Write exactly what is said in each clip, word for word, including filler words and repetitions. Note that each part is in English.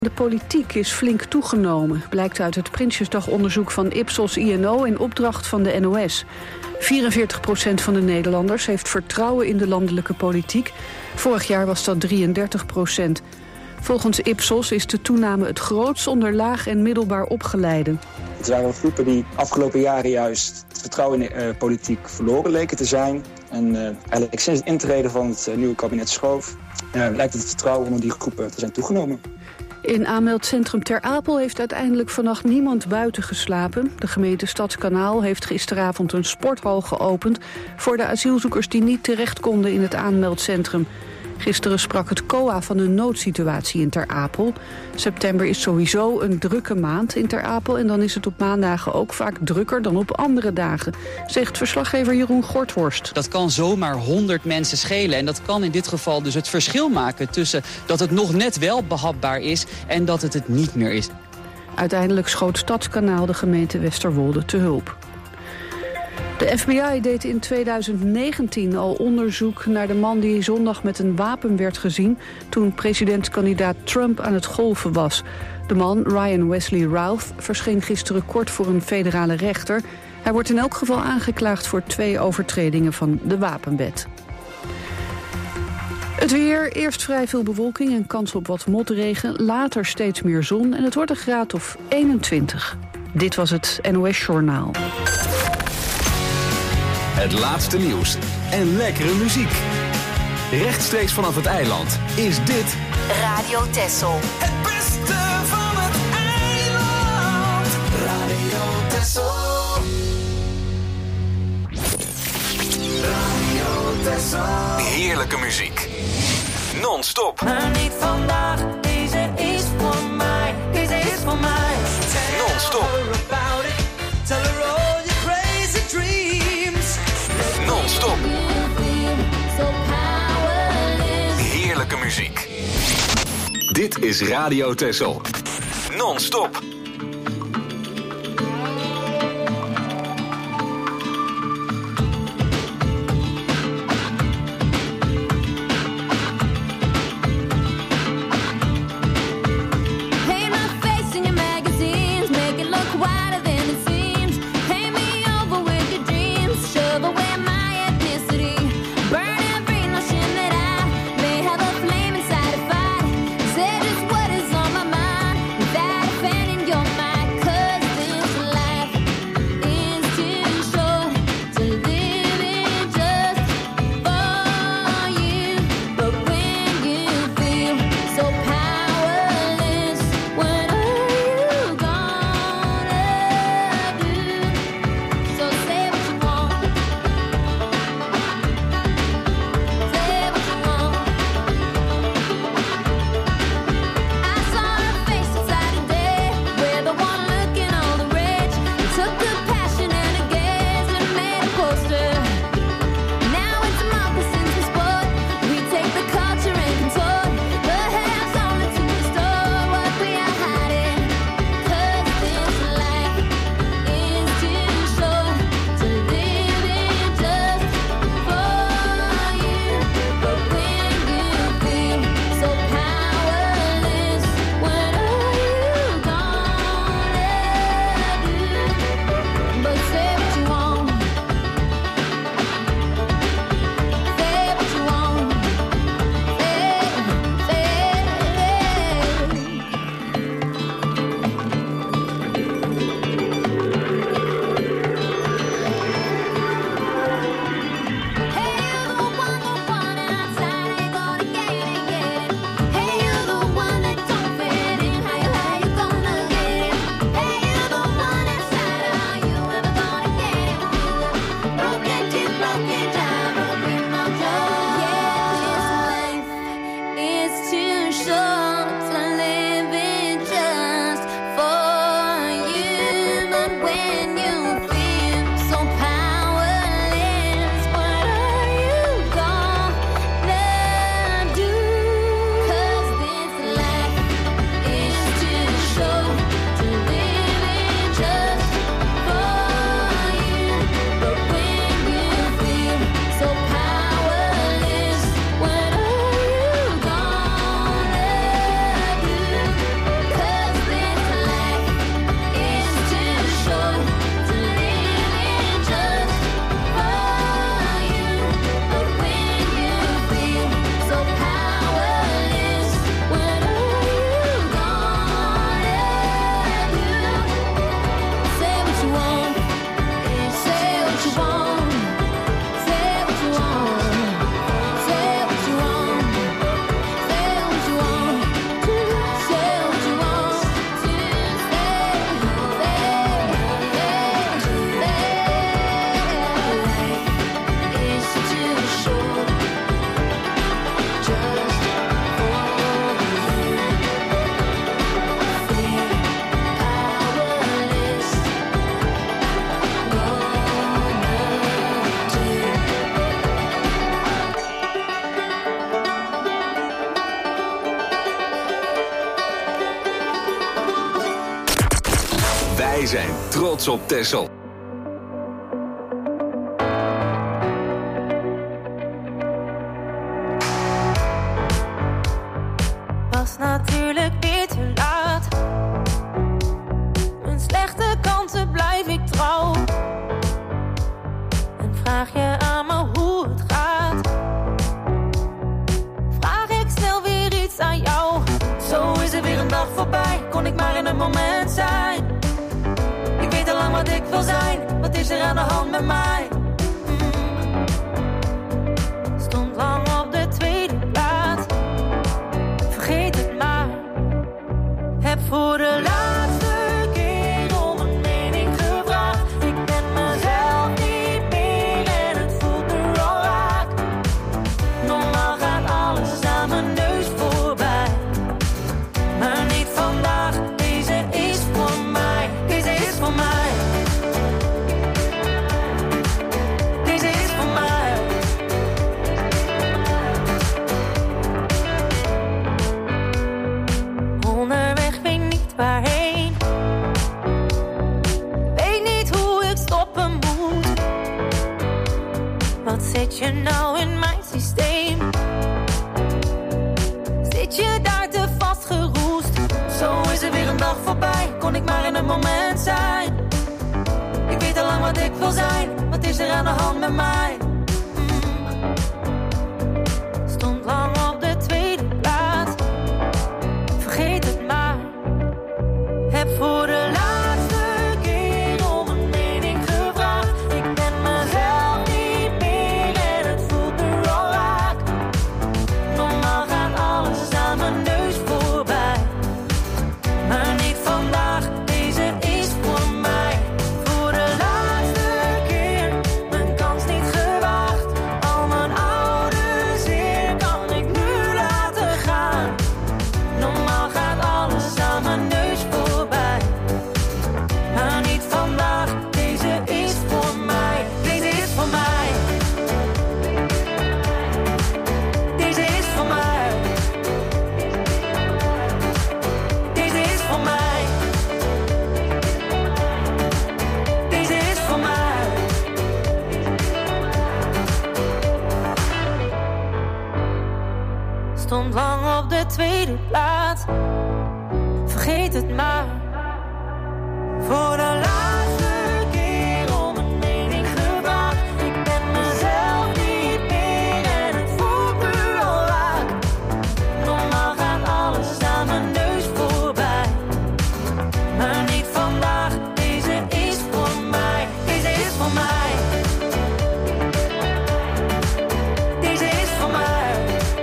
De politiek is flink toegenomen, blijkt uit het Prinsjesdagonderzoek van Ipsos I N O in opdracht van de N O S. vierenveertig procent van de Nederlanders heeft vertrouwen in de landelijke politiek. Vorig jaar was dat drieëndertig procent. Volgens Ipsos is de toename het grootst onder laag- en middelbaar opgeleiden. Het waren groepen die afgelopen jaren juist het vertrouwen in de uh, politiek verloren leken te zijn. En uh, eigenlijk sinds het intreden van het uh, nieuwe kabinet Schoof uh, lijkt het vertrouwen onder die groepen te zijn toegenomen. In aanmeldcentrum Ter Apel heeft uiteindelijk vannacht niemand buiten geslapen. De gemeente Stadskanaal heeft gisteravond een sporthal geopend voor de asielzoekers die niet terecht konden in het aanmeldcentrum. Gisteren sprak het C O A van een noodsituatie in Ter Apel. September is sowieso een drukke maand in Ter Apel en dan is het op maandagen ook vaak drukker dan op andere dagen, zegt verslaggever Jeroen Gorthorst. Dat kan zomaar honderd mensen schelen en dat kan in dit geval dus het verschil maken tussen dat het nog net wel behapbaar is en dat het het niet meer is. Uiteindelijk schoot Stadskanaal de gemeente Westerwolde te hulp. De F B I deed in tweeduizend negentien al onderzoek naar de man die zondag met een wapen werd gezien toen presidentskandidaat Trump aan het golfen was. De man, Ryan Wesley Routh, verscheen gisteren kort voor een federale rechter. Hij wordt in elk geval aangeklaagd voor twee overtredingen van de wapenwet. Het weer, eerst vrij veel bewolking en kans op wat motregen, later steeds meer zon en het wordt een graad of eenentwintig. Dit was het N O S Journaal. Het laatste nieuws en lekkere muziek. Rechtstreeks vanaf het eiland is dit Radio Texel. Het beste van het eiland. Radio Texel. Radio Texel. Heerlijke muziek. Non-stop. Maar niet vandaag, deze is voor mij. Deze is voor mij. Non-stop. Tell her all your crazy dreams. Non-stop. Heerlijke muziek. Dit is Radio Texel. Non-stop. Say just what is on my mind without offending your Wij zijn trots op Texel. Was natuurlijk weer te laat. Mijn slechte kanten blijf ik trouw. En vraag je aan me hoe het gaat. Vraag ik snel weer iets aan jou. Zo is er weer een dag voorbij. Kon ik maar in een moment zijn. Ik weet al lang wat ik wil zijn. Wat is er aan de hand met mij? Mm. Stond lang op de tweede plaats. Vergeet het maar. Heb voor de laatste keer om een mening gevraagd. Ik ben mezelf niet meer en het voelt me al raak. Normaal gaat alles aan mijn neus voorbij. Maar niet vandaag, deze is voor mij. Deze is voor mij. Deze is voor mij. Onderweg, weet niet waarheen. Weet niet hoe ik stoppen moet. Wat zet je nou in mijn systeem? Zit je daar te vastgeroest? Zo is er weer een dag voorbij. Kon ik maar in een moment zijn. Ik weet al lang wat ik wil zijn. Wat is er aan de hand met mij? Mm. Stond lang op de tweede plaats. Vergeet het maar. Heb voor de laatste keer om een mening gevraagd. Ik ben mezelf niet meer en het voelt me al raak. Normaal gaat alles aan mijn neus voorbij. Maar niet vandaag, deze is voor mij. Voor de laatste keer, mijn kans niet gewaagd. Al mijn oude zeer kan ik nu laten gaan. Normaal gaat alles aan mijn neus voorbij. Maar niet vandaag, deze is voor mij. Deze is voor mij. Deze is voor mij. Deze is voor mij. Deze is voor mij. Stond lang op de tweede plaats. Vergeet het maar. Voor de laatste keer om een mening gevraagd. Ik ben mezelf niet meer en het voelt me al raak. Normaal gaat alles aan mijn neus voorbij. Maar niet vandaag, deze is voor mij. Deze is voor mij. Deze is voor mij.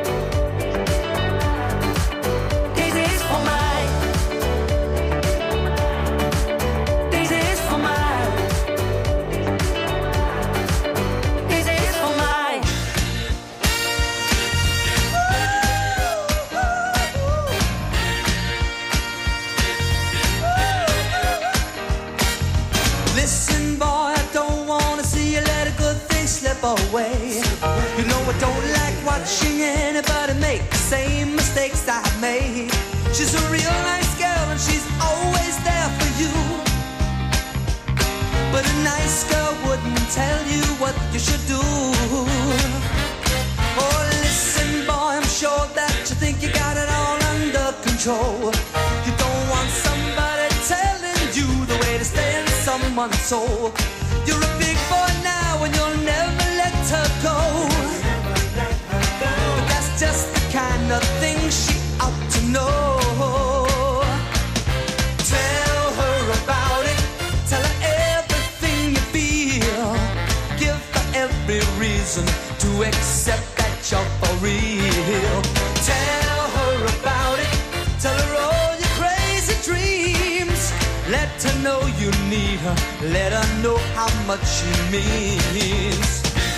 Deze is voor mij. Deze is voor mij. Deze is voor mij. Listen, boy, I don't wanna see you let a good thing slip away. You know I don't like watching anybody make the same mistakes I made. She's a real nice girl and she's always there for you. But a nice girl wouldn't tell you what you should do. Oh, listen, boy, I'm sure that you think you got it all under control. You don't want somebody telling you the way to stay in someone's soul. You're a big boy now and you'll never let her go. But that's just the kind of thing she ought to know. Tell her about it. Tell her everything you feel. Give her every reason to accept that you're for real. Tell her about it. Tell her all your crazy dreams. Let her know you need her. Let her know how much she means.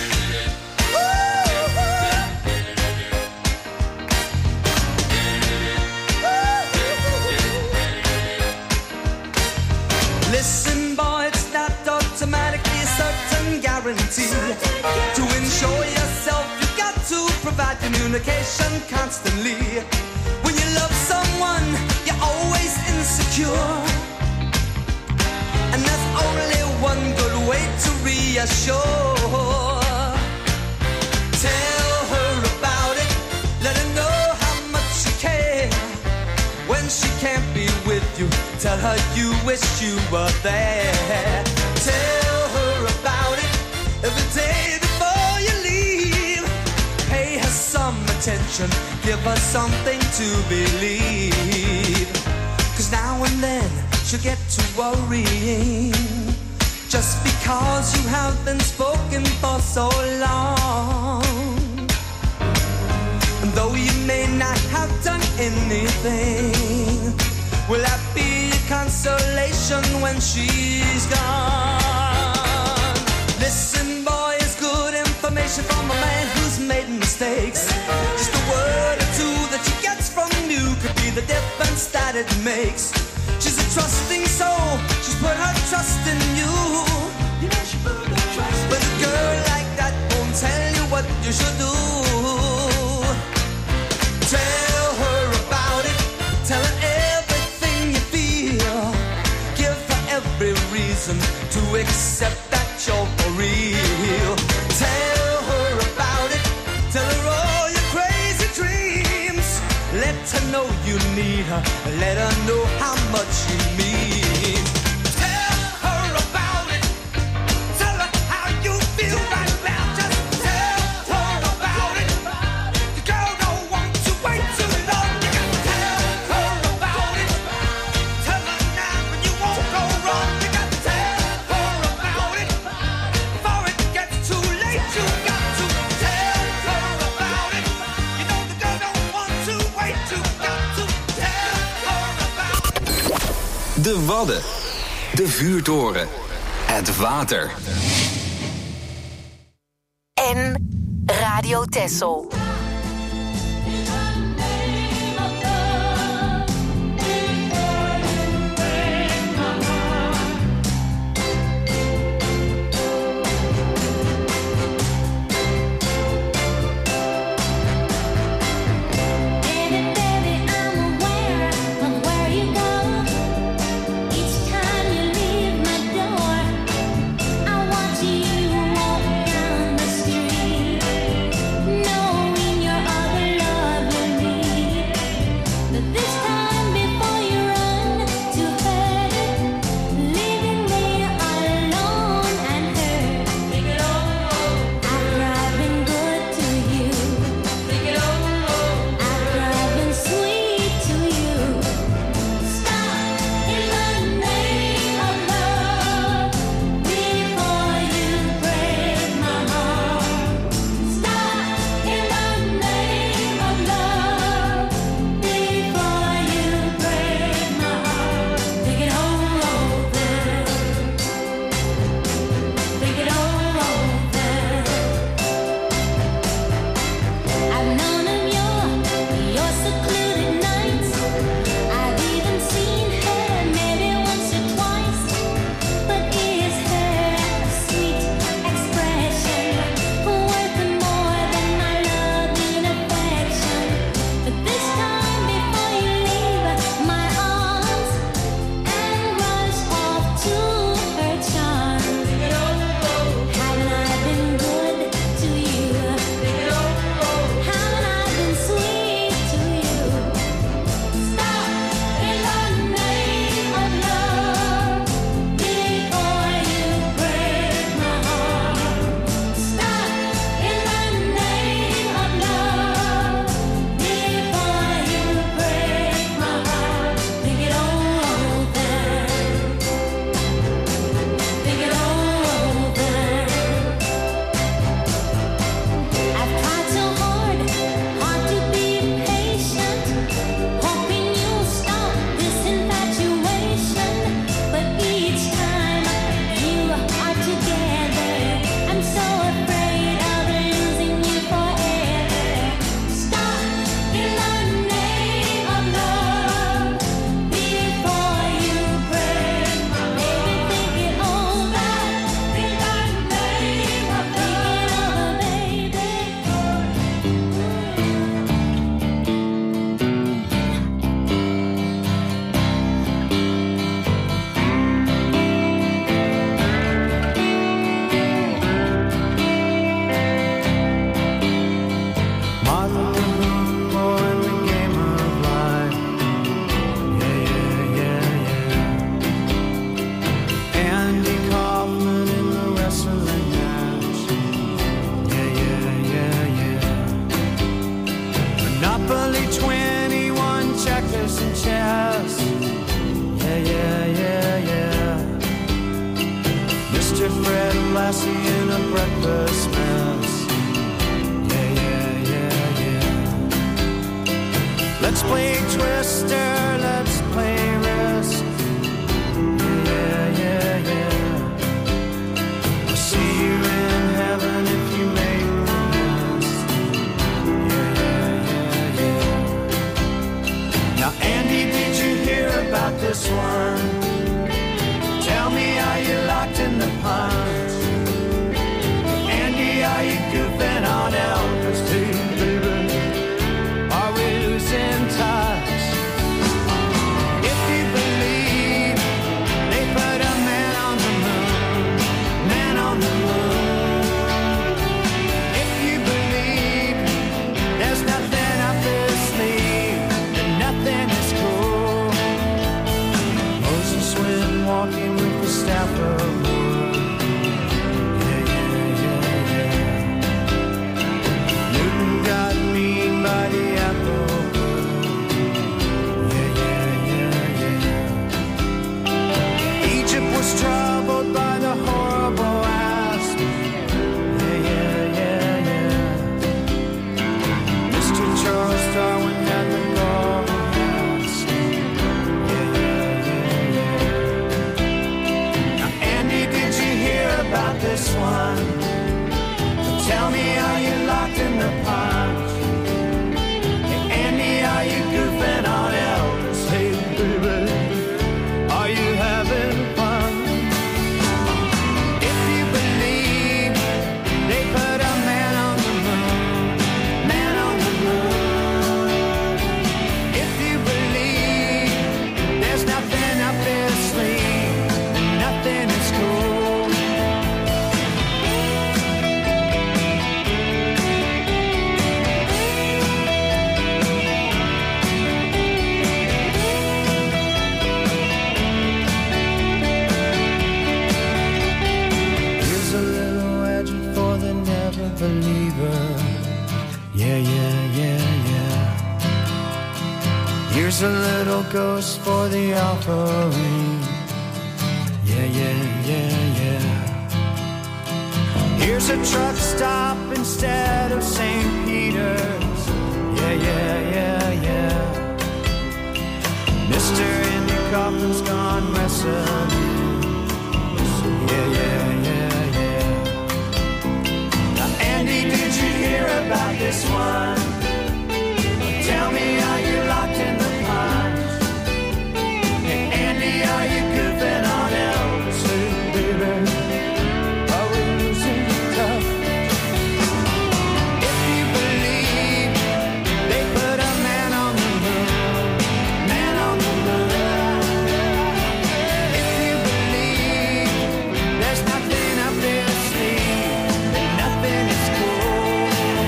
Listen, boy, it's not automatically a certain guarantee. To ensure yourself, you've got to provide communication constantly. When you love someone, you're always insecure. reassure. Tell her about it, let her know how much you care. When she can't be with you, tell her you wish you were there. Tell her about it every day before you leave. Pay her some attention, give her something to believe. Cause now and then she'll get to worrying, just because you have been spoken for so long. And though you may not have done anything, will that be a consolation when she's gone? Listen, boy, it's good information from a man who's made mistakes. Just a word or two that she gets from you could be the difference that it makes. She's a trusting soul, she's put her trust in you. You know she put her trust in you. But a girl like that won't tell you what you should do. Tell her about it, tell her everything you feel. Give her every reason to accept that you're for real. Tell her about it, tell her all your crazy dreams. Let her know you need her, let her know how much you mean. Tell her about it, tell her how you feel right now. Just tell her about it. The girl don't want to wait too long. You got to tell her about it. Tell her now and you won't go wrong. You got to tell her about it before it gets too late. You got to tell her about it. You know the girl don't want to wait. You got to tell her about it. De Wadden. De vuurtoren. Het water. En Radio Texel. No lassie in a breakfast mess. Yeah, yeah, yeah, yeah. Let's play Twister, let's play Risk. Yeah, yeah, yeah. I'll see you in heaven if you make the list. Yeah, yeah, yeah, yeah. Now, Andy, did you hear about this one? Tell me, are you locked in the punch? Andy, are you goofing on Elvis too, baby? Are we losing touch? If you believe they put a man on the moon, man on the moon. If you believe there's nothing up their sleeve, then nothing is cool. Moses went walking with the staff of wood. Yeah, yeah, yeah, yeah. Newton got mean by the apple wood. Yeah, yeah, yeah, yeah. Egypt was troubled by the horrible asp. Yeah, yeah, yeah, yeah. Mister Charles Darwin had the golden mask. Yeah, yeah, yeah, yeah. Now, Andy, did you hear about this one? Tell me, are you locked in the punch? Hey, Andy, are you goofing on Elvis? Hey, baby, are you having fun? If you believe they put a man on the moon, man on the moon. If you believe there's nothing up their sleeve, then nothing is cool. Here's a little legend for the never believer. Yeah, yeah, yeah, yeah. Here's a little ghost for the offering. Yeah, yeah, yeah, yeah. Here's a truck stop instead of Saint Peter's. Yeah, yeah, yeah, yeah. Mister Andy Kaufman's gone wrestling. Yeah, yeah, yeah, yeah. Now, Andy, did you hear about this one? Tell me, are you locked in the punch? Hey, Andy, are you goofing on Elvis? Hey, baby, are we losing touch? If you believe they put a man on the moon, man on the moon. If you believe there's nothing up their sleeve, then nothing is cool.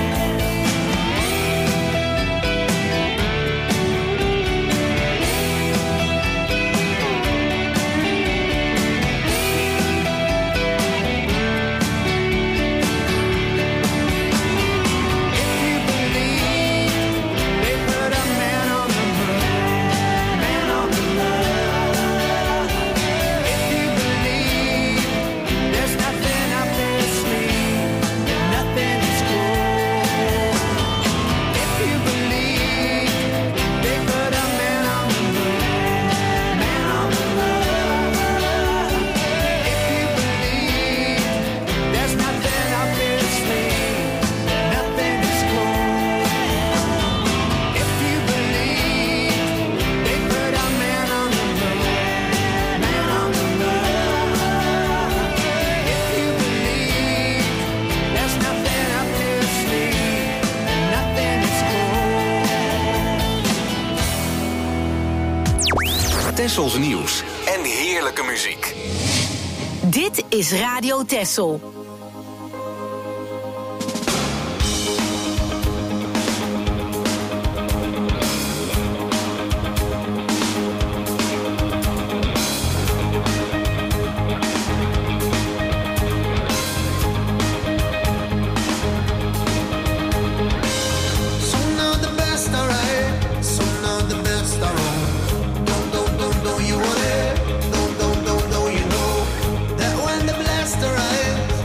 If you believe they put a man on the moon, man on the moon. If you believe there's nothing up their sleeve, then nothing is cool. If you believe they put a man on the moon, man on the moon. If you believe there's nothing up their sleeve, then nothing is cool. If you believe they put a man on the moon, man on the moon. If you believe there's nothing up their sleeve, then nothing is cool. Tessels nieuws en heerlijke muziek. Dit is Radio Tessel. Some of the best are right, some of the best are wrong. Don't, don't, don't, don't you want it? Don't, don't, don't, don't you know that when the blast arrives,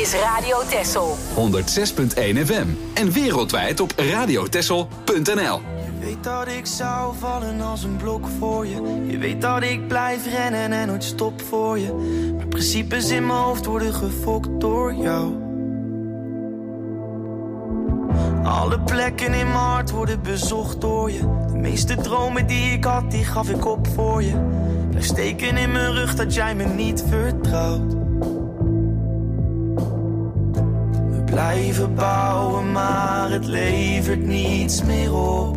is Radio Texel. honderdzes punt één F M en wereldwijd op radiotexel punt n l. Je weet dat ik zou vallen als een blok voor je. Je weet dat ik blijf rennen en nooit stop voor je. Maar principes in mijn hoofd worden gefokt door jou. Alle plekken in mijn hart worden bezocht door je. De meeste dromen die ik had, die gaf ik op voor je. Blijf steken in mijn rug dat jij me niet vertrouwt. We blijven bouwen, maar het levert niets meer op.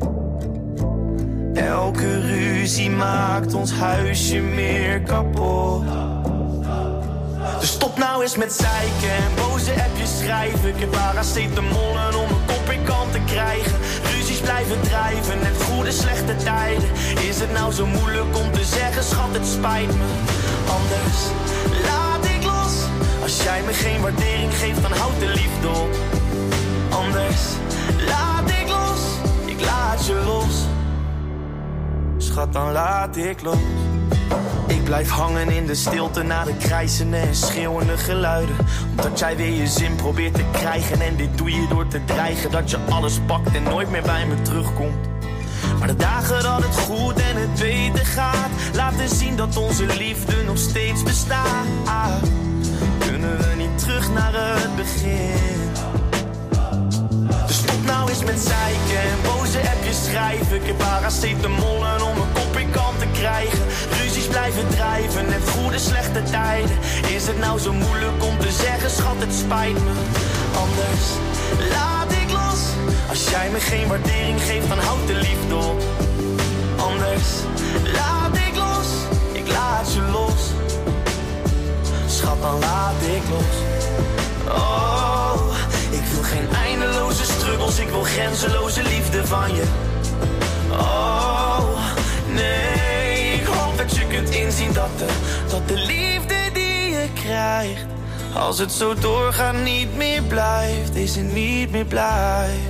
Elke ruzie maakt ons huisje meer kapot. Dus stop nou eens met zeiken en boze appjes schrijven. Ik heb paracetamolen om een kop in kant te krijgen. Ruzies blijven drijven, net goede slechte tijden. Is het nou zo moeilijk om te zeggen, schat, het spijt me. Anders laat ik los. Als jij me geen waardering geeft, dan houd de liefde op. Anders laat ik los, ik laat je los. Schat, dan laat ik los. Ik blijf hangen in de stilte na de krijzende en schreeuwende geluiden. Omdat jij weer je zin probeert te krijgen. En dit doe je door te dreigen dat je alles pakt en nooit meer bij me terugkomt. Maar de dagen dat het goed en het beter gaat, laten zien dat onze liefde nog steeds bestaat. Kunnen we niet terug naar het begin? Dus stop nou eens met zeiken en boze appjes schrijven. Ik heb paracetamolen om een kop in kant te krijgen. Ruzies blijven drijven, net goede slechte tijden. Is het nou zo moeilijk om te zeggen, schat, het spijt me. Anders laat ik los. Als jij me geen waardering geeft, dan houd de liefde op. Anders laat ik los, ik laat je los. Schat, dan laat ik los. Oh, ik wil geen eindeloze struggles, ik wil grenzeloze liefde van je. Oh, nee, ik hoop dat je kunt inzien dat de, dat de liefde die je krijgt, als het zo doorgaat, niet meer blijft. Deze niet meer blijft.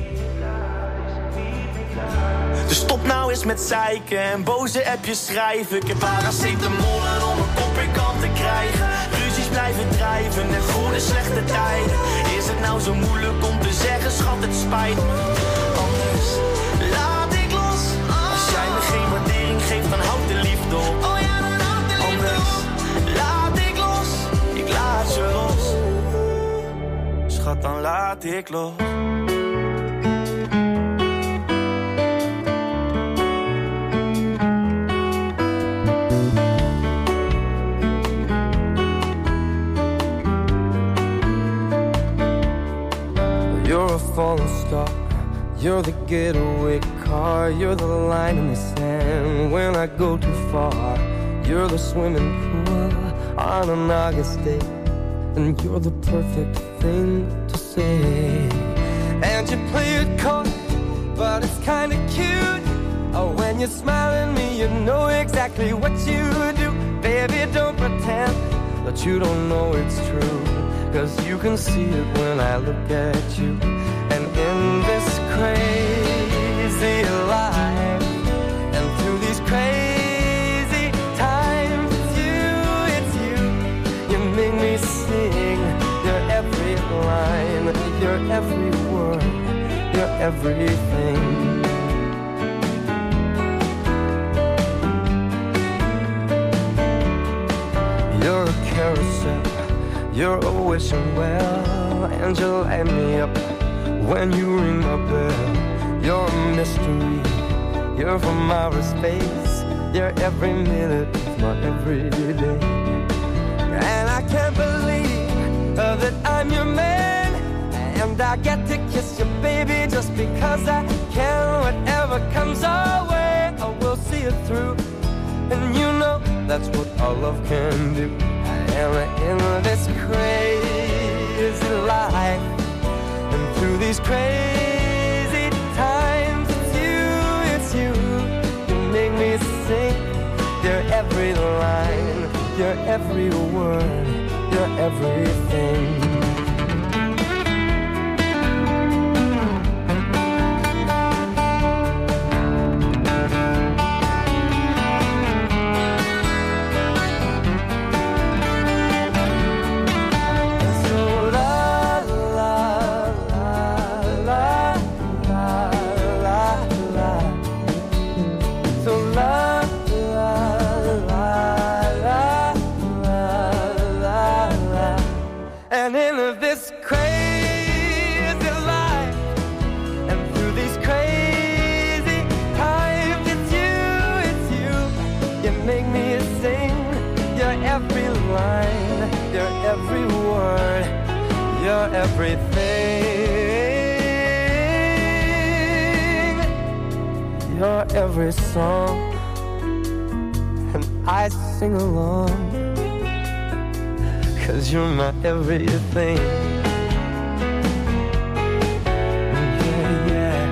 Dus stop nou eens met zeiken en boze appjes schrijven. Ik heb paracetamolen om een kop in kant te krijgen. Ruzies blijven drijven en goede slechte tijden. Is het nou zo moeilijk om te zeggen, schat, het spijt me. Anders laat ik los. Als jij me geen waardering geeft, dan houd de liefde op. Anders laat ik los, ik laat je los. Schat, dan laat ik los. You're a falling star, you're the getaway car, you're the line in the sand when I go too far. You're the swimming pool on an August day, and you're the perfect thing to say. And you play it cold, but it's kinda cute. Oh, when you smile at me, you know exactly what you do. Baby, don't pretend that you don't know it's true, 'cause you can see it when I look at you. And in this crazy life, and through these crazy times, it's you, it's you. You make me sing your every line, your every word, your everything. You're a carousel, you're a wishing well, and you light me up when you ring my bell. You're a mystery, you're from outer space, you're every minute of my everyday. And I can't believe uh, that I'm your man, and I get to kiss you, baby, just because I can. Whatever comes our way, I will see it through, and you know that's what our love can do. And in this crazy life, and through these crazy times, it's you, it's you. You make me sing your every line, your every word, your everything. And in this crazy life, and through these crazy times, it's you, it's you. You make me sing your every line, your every word, your everything, your every song. And I sing along, 'cause you're my everything. Yeah, yeah.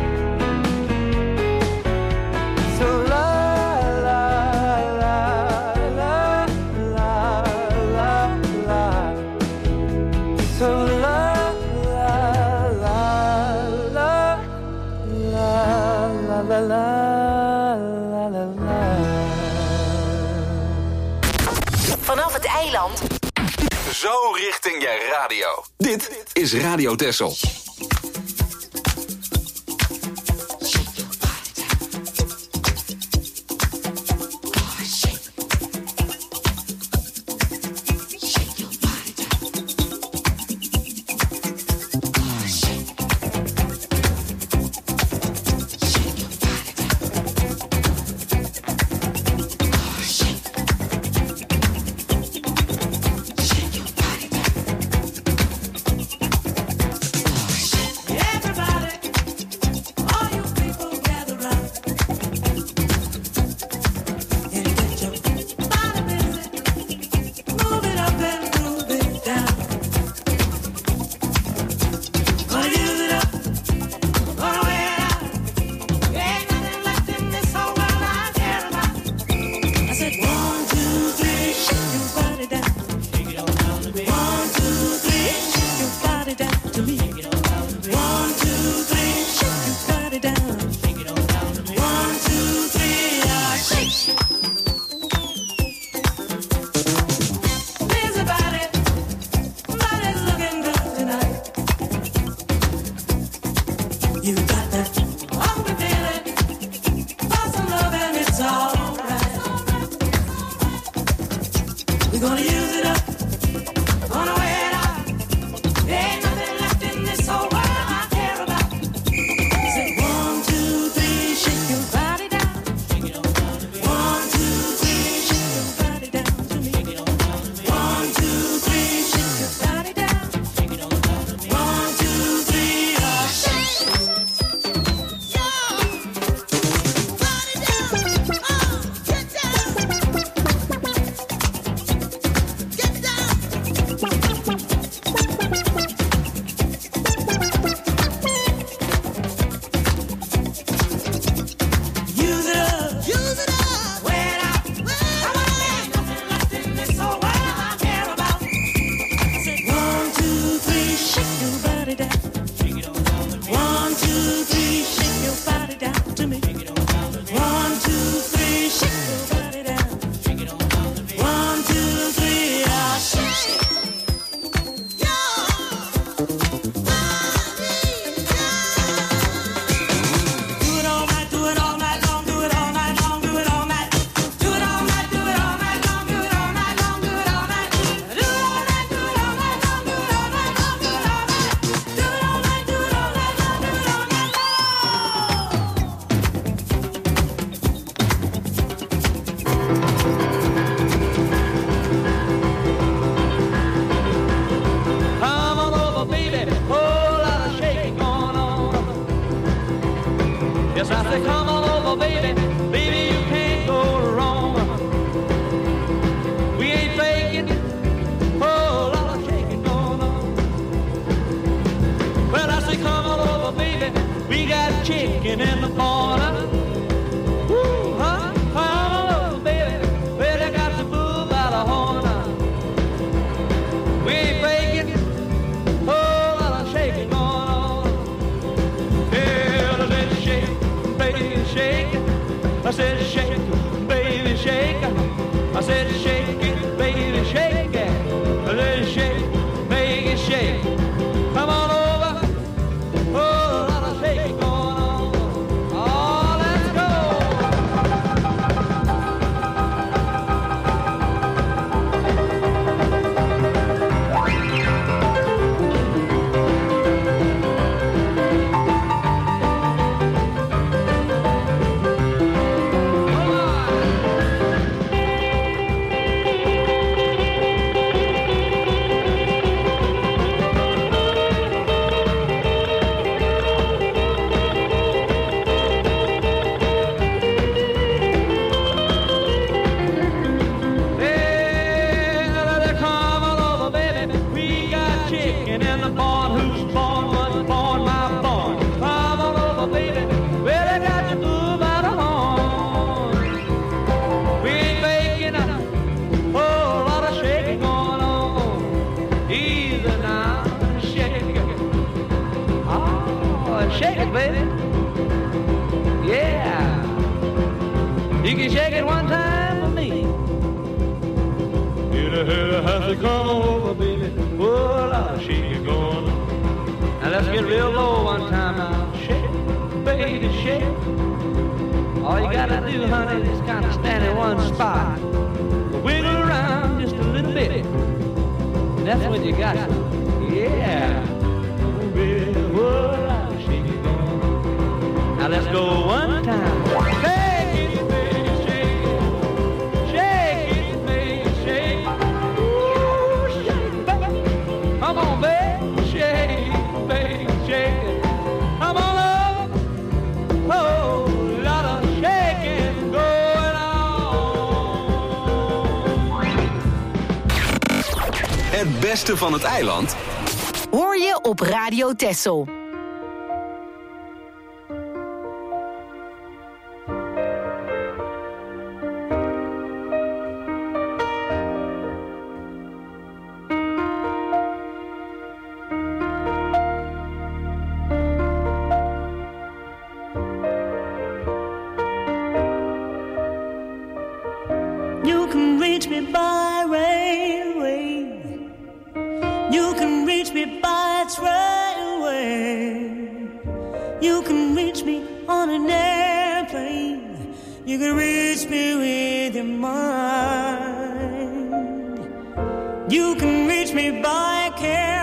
So la la la la la la la. So la la la la la la la la la la la. Vanaf het eiland. Zo richting je radio. Dit is Radio Texel. Shake, shake. All you gotta do, honey, is kind of stand in one spot, wiggle around just a little bit, and that's when you got some. Yeah, baby, what I'm shaking on. Now let's go one time. Shake it, baby, shake it, shake it, baby, shake it. Ooh, shake it, baby. Come on, baby, shake it, baby, shake it. Come on up, oh, lot of shaking going on. Het beste van het eiland hoor je op Radio Texel. You can reach me by railway. You can reach me by trailway. You can reach me on an airplane. You can reach me with your mind. You can reach me by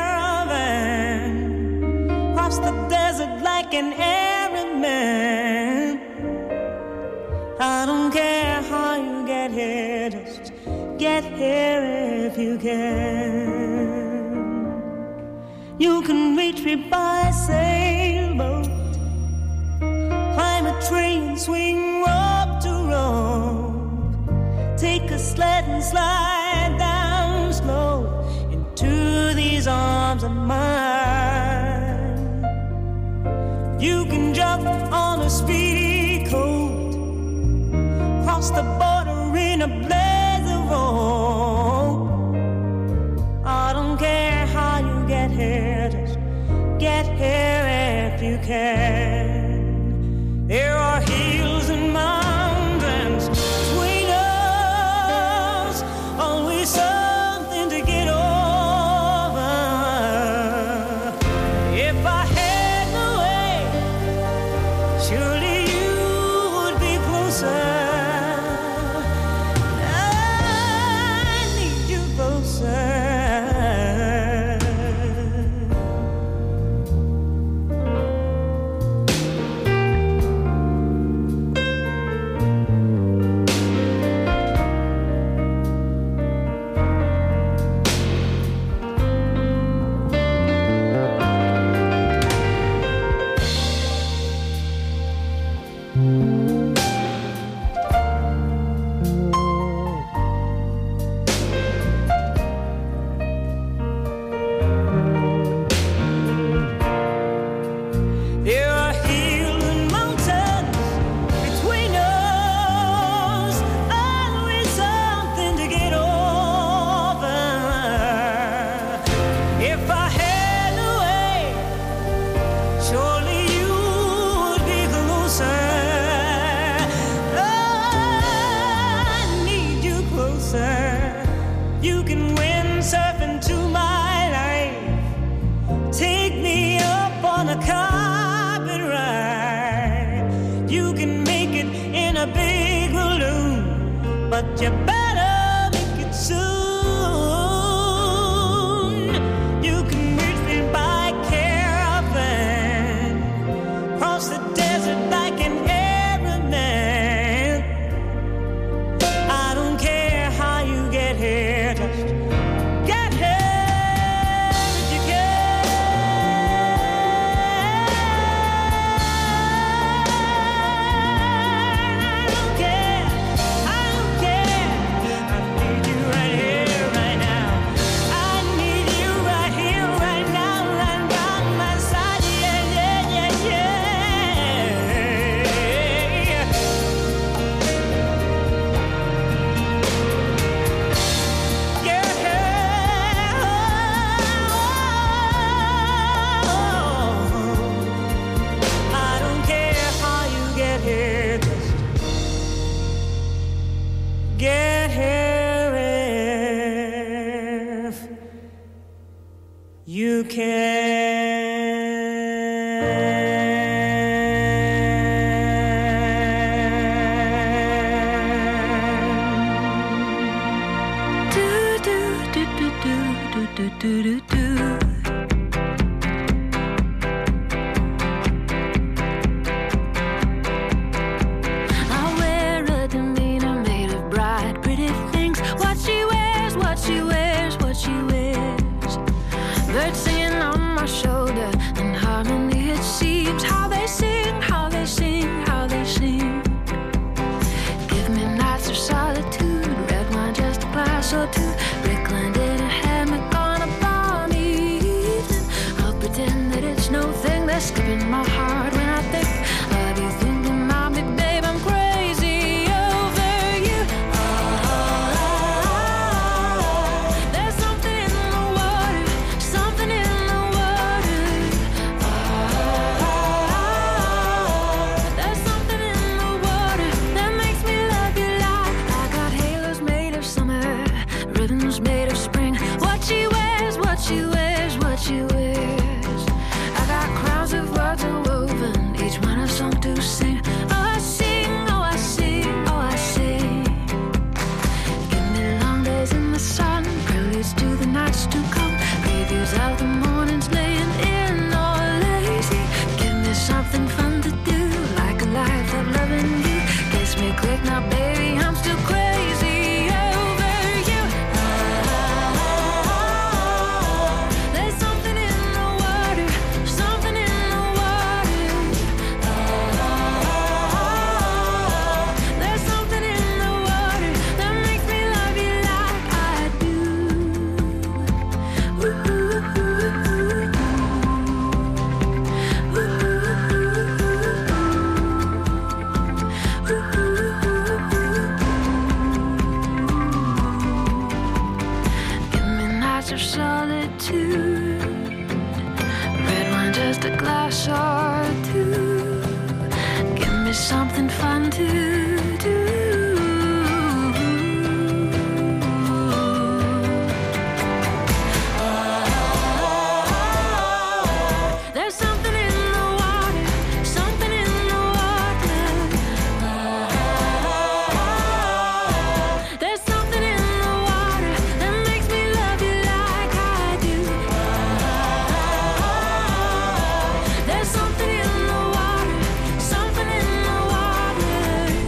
caravan. Cross the desert like an Arab man. I don't care how you get here, just get here if you can. You can reach me by sailboat, climb a train, swing rope to rope, take a sled and slide down slow into these arms of mine. You can jump on a speedy coat, cross the border in a blaze of hope. I don't care how you get here, just get here if you can. There are hills and mountains between us, always something to get over. If I had the way, surely you would be closer. But you better make it soon. You can reach me by caravan, cross the desert like an Arab man. I don't care how you get here, just get here if you can. I don't care. I don't care. I need you right here, right now. I need you right here, right now, right by my side. Yeah, yeah, yeah, yeah. I don't care how you get here, just get here if you can. do do do. I wear a demeanor made of bright, pretty things. What she wears, what she wears, what she wears. Birds singing on my shoulder, in harmony it seems. How they sing, how they sing, how they sing. Give me nights of solitude, red wine, just a glass or two. Brickland in a hammock on a balmy evening. I'll pretend that it's no thing. They're skipping my heart when I think of you. Thinking about me, babe, I'm crazy over you. Ah, there's something in the water, something in the water. Ah, there's something in the water that makes me love you like I got halos made of summer, ribbons made of spring. What she wears, what she wears, what she wears. I got crowns of words woven, each one a song to sing. Oh, I sing, oh, I sing, oh, I sing. Give me long days in the sun, preludes to the nights to come. Previews of the mornings laying in or lazy. Give me something fun to do, like a life of loving you. Kiss me quick now, baby, I'm still crazy over you. Ah, there's something in the water, something in the water. Ah, there's something in the water that makes me love you like I do. Ooh, ooh, ooh, ooh. Ooh, ooh, ooh, ooh. Give me nights of solitude, red wine, just a glass or two. Give me something fun to do. There's something in the water, something in the water. There's something in the water that makes me love you like I do. There's something in the water, something in the water.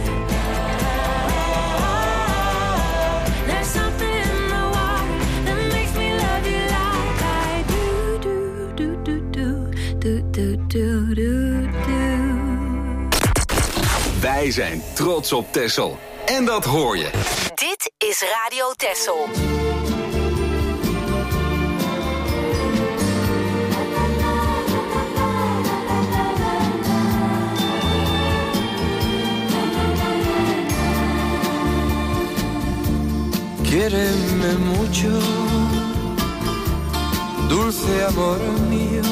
There's something in the water that makes me love you like I do. Do do do do do do do do do. Wij zijn trots op Texel. En dat hoor je. Dit is Radio Texel. Quiéreme mucho, dulce amor mío,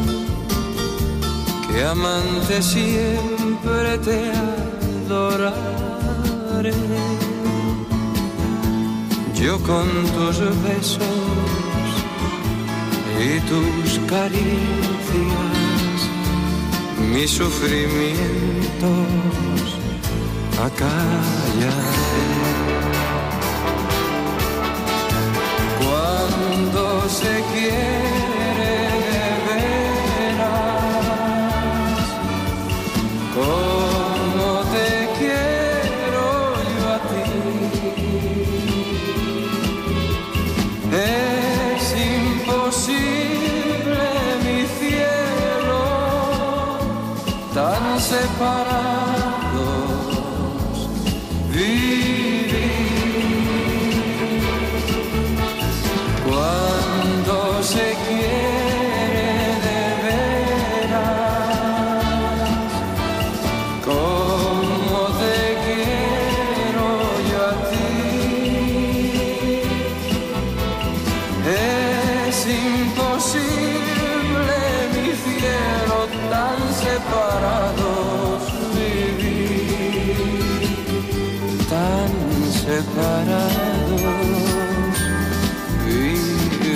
que amante siempre te adoraré. Yo con tus besos y tus caricias, mis sufrimientos acallaré. Cuando se quiere de veras, como te quiero yo a ti, es imposible, mi cielo, tan separados vivir. Cuando se quiere de veras, como te quiero yo a ti, es imposible, mi cielo, tan separados vivir, tan separados vivir.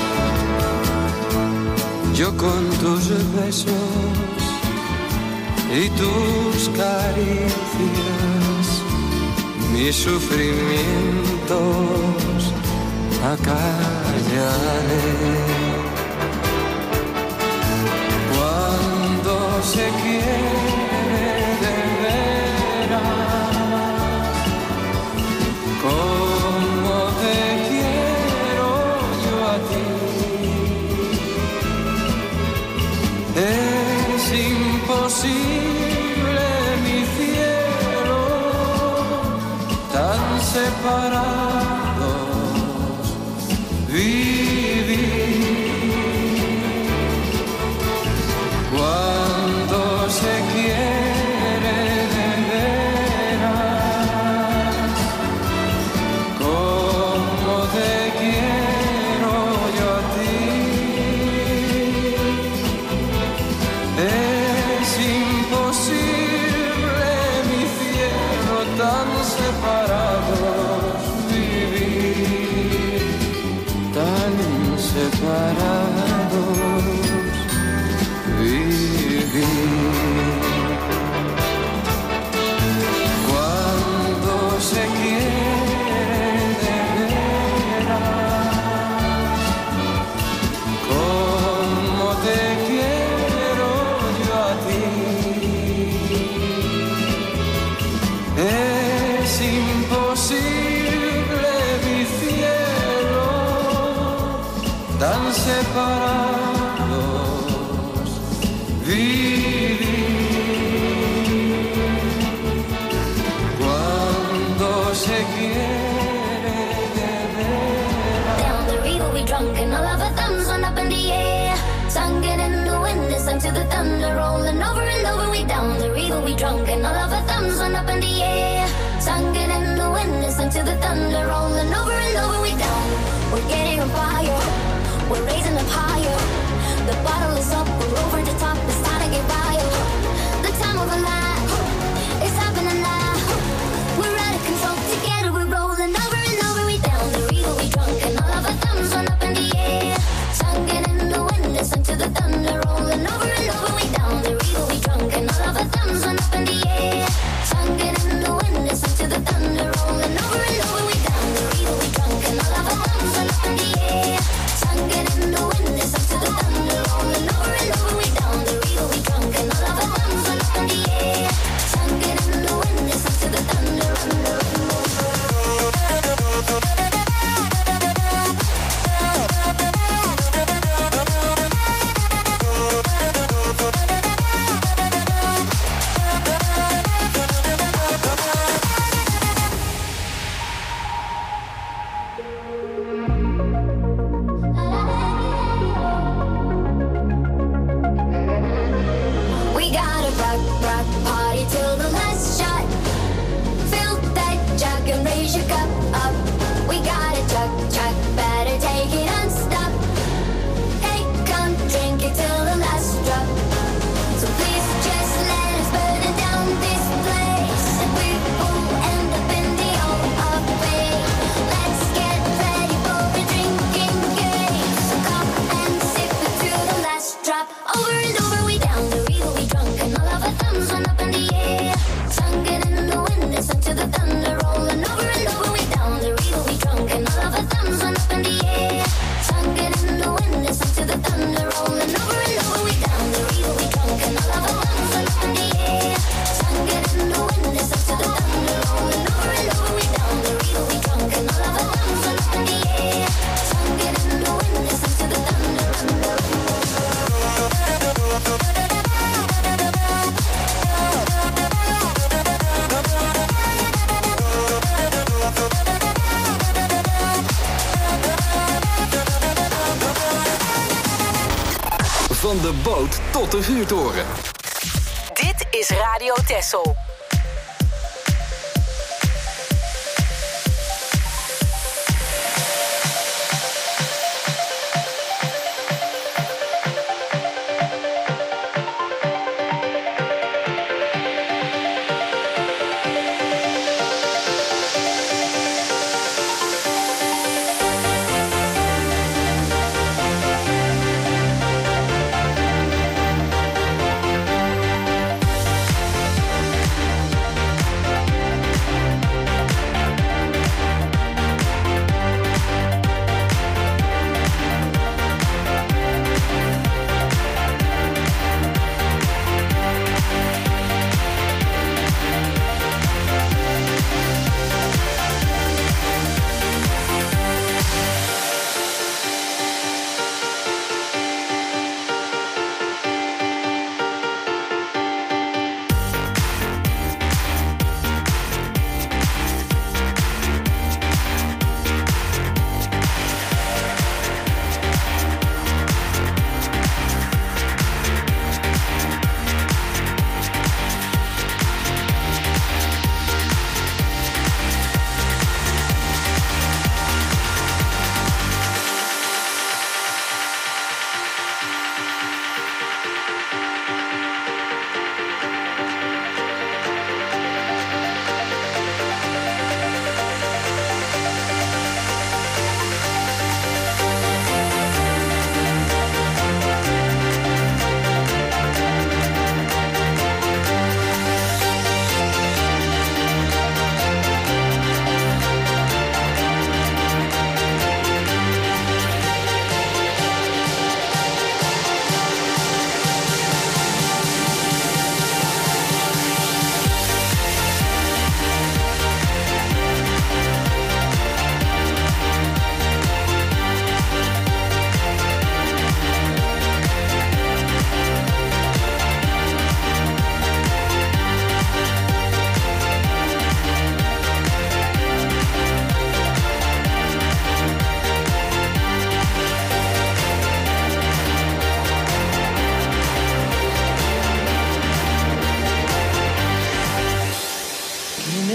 Yo con tus besos y y tus caricias, mis sufrimientos acallaré. Cuando se quiere de veras, como te quiero yo a ti, es imposible mi cielo, tan separados vivir. Cuando se quiere de veras, como te quiero yo a ti, es imposible mi cielo, tan separados vivir, tan separados vivir. Cuando se quiere de veras, como te quiero yo a ti, es imposible mi cielo, tan separados vivir. Cuando se quiere de veras. Down the river we drunk and all of our thumbs went up in the air. Sung it in the wind and sung to the thunder, rolling over and over we down the river we drunk and all of our thumbs went up in the air. Sung it in the wind and sung to the thunder, rolling over and over we down. We're getting on fire, we're raising up higher. The bottle is up, we're over the top, it's time to get wild. The time of our life, it's happening now. We're out of control, together we're rolling over and over we down the river we drunk and all of our thumbs went up in the air. Sung it in the wind and sung to the thunder, rolling over and over we down the river we drunk and all of our thumbs went up in the air. Sung it in the wind and sung to the thunder, rolling over and over we down the river we drunk and all of our thumbs went up in the air. Sung it in the wind and sung to the thunder, rolling over and over we down the river we drunk and all of our thumbs went up in the air. Sung it in the wind and sung to the thunder, under, we gotta rock, rock, party till the last shot. Fill that jug and raise your cup up. We gotta chug, chug, better take it unstop. Hey, come drink it till the last drop. So please just let us burn it down this place, and we will end up in the hall of fame. Let's get ready for a drinking game. So come and sip it to the last drop. Over and over we down the river we drunk and all of our thumbs went up in the air. Sung it in the wind and sung to the thunder, rolling over and over we down the river we drunk and all of our thumbs went up in the air. Sung it in the wind and sung to the thunder, rolling over and over we down the river we drunk and all of our thumbs went up in the air. Sung it in the wind and sung to the thunder, rolling over and over we down the river we drunk and all of our thumbs went up in the air. Sung it in the wind and sung to the thunder, under. Van de boot tot de vuurtoren. Dit is Radio Texel.